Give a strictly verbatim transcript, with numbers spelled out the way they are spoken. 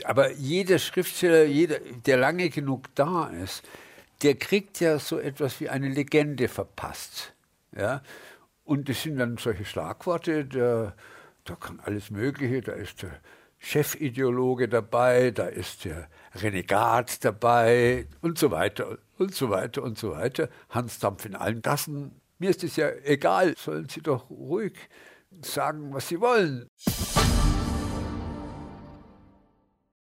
aber jeder Schriftsteller, jeder, der lange genug da ist, der kriegt ja so etwas wie eine Legende verpasst. Ja? Und das sind dann solche Schlagworte, da, da kann alles Mögliche, da ist der Chefideologe dabei, da ist der Renegat dabei und so weiter und so weiter und so weiter. Hans Dampf in allen Gassen. Mir ist es ja egal, sollen Sie doch ruhig sagen, was Sie wollen.